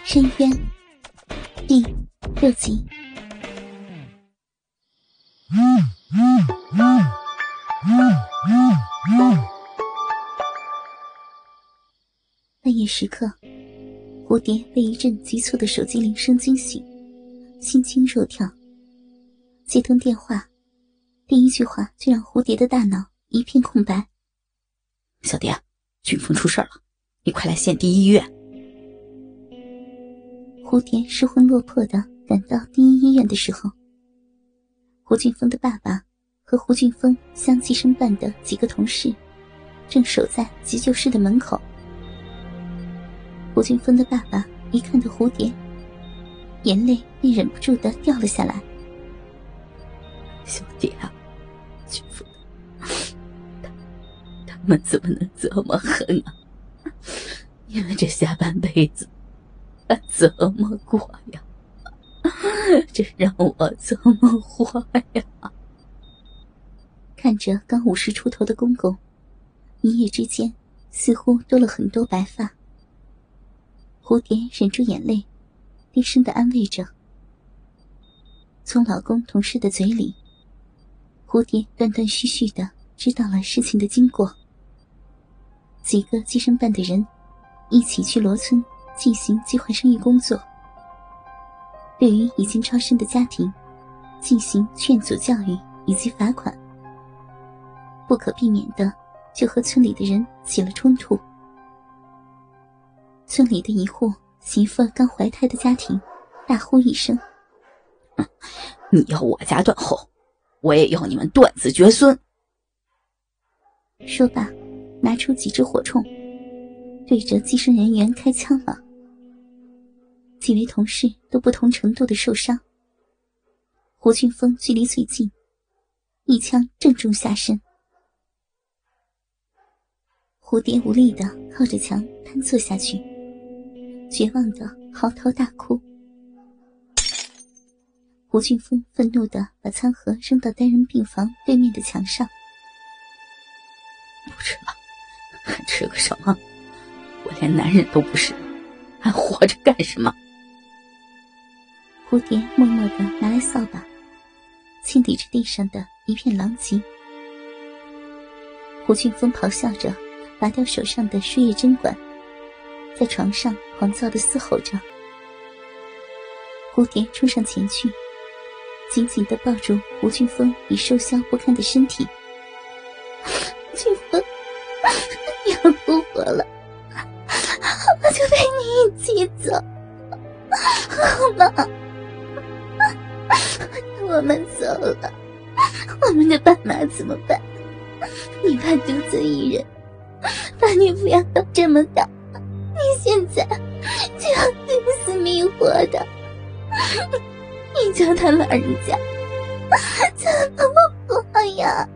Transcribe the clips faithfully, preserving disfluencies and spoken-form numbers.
深渊第六集。半夜时刻，蝴蝶被一阵急促的手机铃声惊醒，心惊肉跳。接通电话，第一句话就让蝴蝶的大脑一片空白。 小蝶，俊峰出事了，你快来县第一医院。 蝴蝶失魂落魄地赶到第一医院的时候，胡俊峰的爸爸和胡俊峰相继申办的几个同事正守在急救室的门口。胡俊峰的爸爸一看到蝴蝶，眼泪便忍不住地掉了下来。 小蝶啊，俊峰他他们怎么能这么狠啊？你们这下半辈子还怎么过呀？这让我怎么活呀？ 看着刚五十出头的公公，一夜之间似乎多了很多白发。蝴蝶忍住眼泪，低声地安慰着。从老公同事的嘴里，蝴蝶断断续续地知道了事情的经过。几个计生办的人一起去罗村进行计划生育工作，对于已经超生的家庭进行劝阻教育以及罚款，不可避免的就和村里的人起了冲突。村里的一户媳妇刚怀胎的家庭大呼一声： 你要我家断后，我也要你们断子绝孙。 说罢拿出几支火铳，对着计生人员开枪了。几位同事都不同程度的受伤，胡俊峰距离最近，一枪正中下身。蝴蝶无力地靠着墙瘫坐下去，绝望地嚎啕大哭。胡俊峰愤怒地把餐盒扔到单人病房对面的墙上。 不吃了，还吃个什么？我连男人都不是，还活着干什么？ 蝴蝶默默地拿来扫把，清理着地上的一片狼藉。胡俊峰咆哮着拔掉手上的输液针管，在床上狂躁地嘶吼着。蝴蝶冲上前去，紧紧地抱住胡俊峰已瘦削不堪的身体。俊峰，你要复活了，我就陪你一起走，好吗？我们走了，我们的爸妈怎么办？你怕独自一人，把你抚养到这么大，你现在就要拼死命活的，你叫他老人家怎么活呀？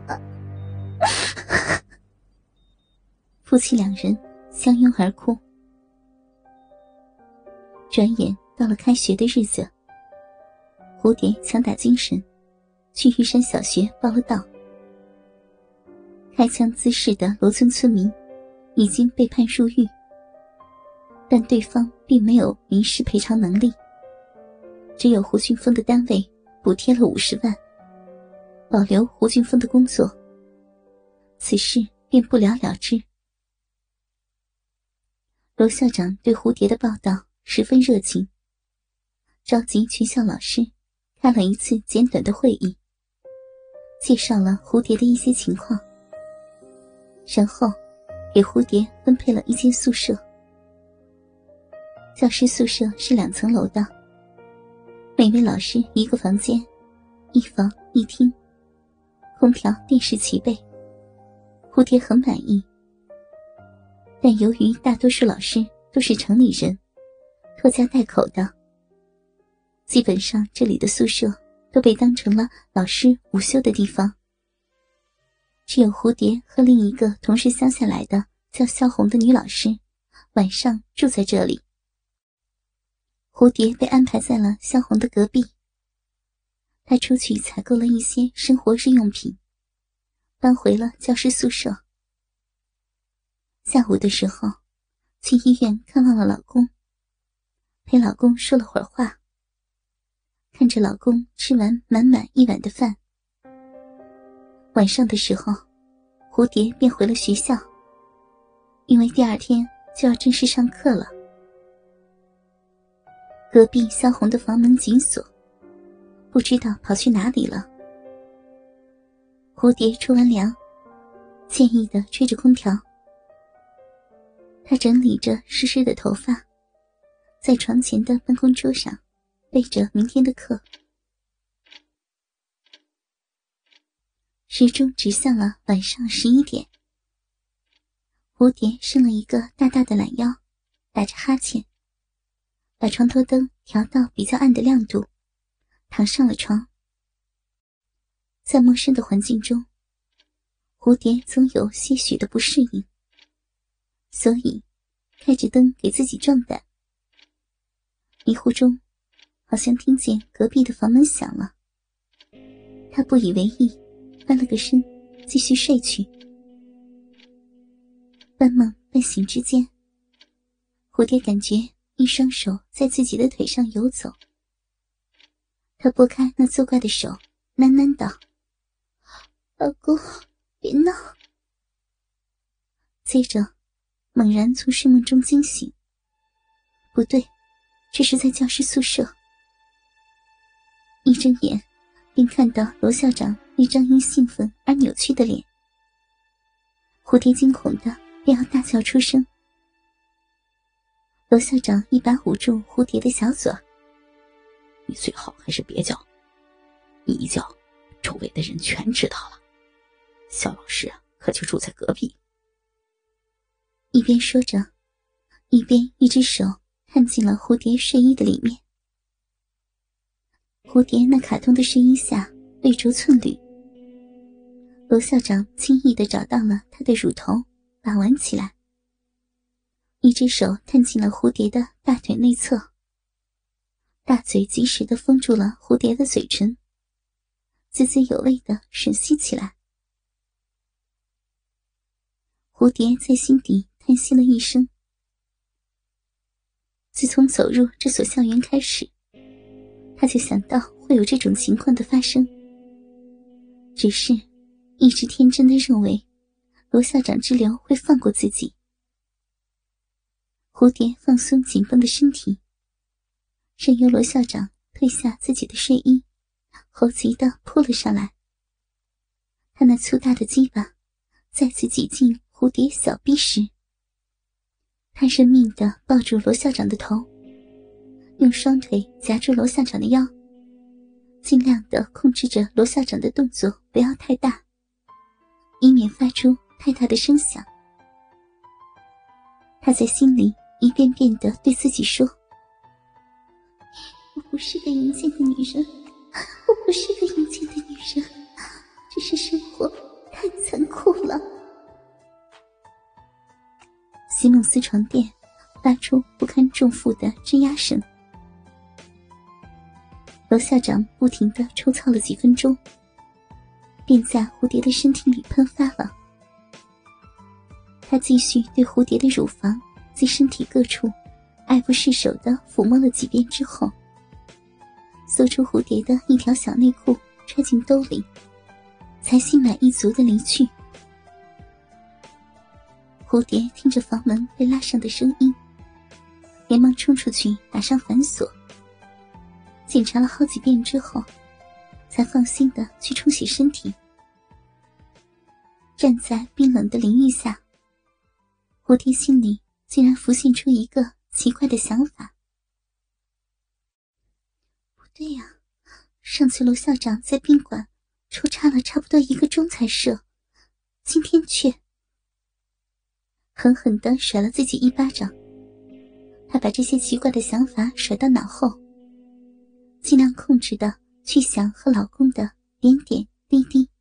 夫妻两人相拥而哭。转眼到了开学的日子，蝴蝶强打精神，去玉山小学报了到。开枪滋事的罗村村民已经被判入狱，但对方并没有民事赔偿能力，只有胡俊峰的单位补贴了五十万，保留胡俊峰的工作，此事便不了了之。罗校长对蝴蝶的报道十分热情，召集全校老师开了一次简短的会议，介绍了蝴蝶的一些情况，然后给蝴蝶分配了一间宿舍。教师宿舍是两层楼的，每位老师一个房间，一房一厅，空调电视齐备，蝴蝶很满意。但由于大多数老师都是城里人，拖家带口的，基本上这里的宿舍都被当成了老师午休的地方。只有蝴蝶和另一个同是乡下来的叫萧红的女老师晚上住在这里。蝴蝶被安排在了萧红的隔壁，她出去采购了一些生活日用品，搬回了教师宿舍。下午的时候去医院看望了老公， 陪老公说了会儿话，看着老公吃完满满一碗的饭。晚上的时候，蝴蝶便回了学校，因为第二天就要正式上课了。隔壁萧红的房门紧锁，不知道跑去哪里了。蝴蝶冲完凉，惬意地吹着空调。她整理着湿湿的头发，在床前的办公桌上背着明天的课。时钟指向了晚上十一点。蝴蝶伸了一个大大的懒腰，打着哈欠，把床头灯调到比较暗的亮度，躺上了床。在陌生的环境中，蝴蝶总有些许的不适应，所以开着灯给自己壮胆。迷糊中，好像听见隔壁的房门响了，她不以为意，翻了个身，继续睡去。半梦半醒之间，蝴蝶感觉一双手在自己的腿上游走。她拨开那作怪的手，喃喃道：“老公，别闹。”接着猛然从睡梦中惊醒，不对，这是在教师宿舍。一睁眼便看到罗校长那张因兴奋而扭曲的脸。蝴蝶惊恐的便要大叫出声。罗校长一把捂住蝴蝶的小嘴：“ 你最好还是别叫，你一叫，周围的人全知道了。肖老师啊，可就住在隔壁。” 一边说着，一边一只手探进了蝴蝶睡衣的里面。蝴蝶那卡通的睡衣下背着寸缕，罗校长轻易地找到了她的乳头，把玩起来。一只手探进了蝴蝶的大腿内侧，大嘴及时地封住了蝴蝶的嘴唇，滋滋有味地吮吸起来。蝴蝶在心底叹息了一声。自从走入这所校园开始，他就想到会有这种情况的发生，只是一直天真的认为罗校长之流会放过自己。蝴蝶放松紧绷的身体，任由罗校长褪下自己的睡衣，猴急地扑了上来。他那粗大的鸡巴再次挤进蝴蝶小臂时，他认命地抱住罗校长的头，用双腿夹住罗校长的腰，尽量地控制着罗校长的动作不要太大，以免发出太大的声响。他在心里一遍遍地对自己说：“我不是个淫贱的女人，我不是个淫贱的女人，只是生活太残酷了。”席梦思床垫发出不堪重负的吱呀声。罗校长不停地抽操了几分钟，便在蝴蝶的身体里喷发了。他继续对蝴蝶的乳房及身体各处爱不释手地抚摸了几遍之后，搜出蝴蝶的一条小内裤揣进兜里，才心满意足地离去。蝴蝶听着房门被拉上的声音，连忙冲出去打上反锁，检查了好几遍之后，才放心地去冲洗身体。站在冰冷的淋浴下，蝴蝶心里竟然浮现出一个奇怪的想法。不对呀，上次罗校长在宾馆抽插了差不多一个钟才射，今天却……狠狠地甩了自己一巴掌。他把这些奇怪的想法甩到脑后，尽量控制地去想和老公的点点滴滴。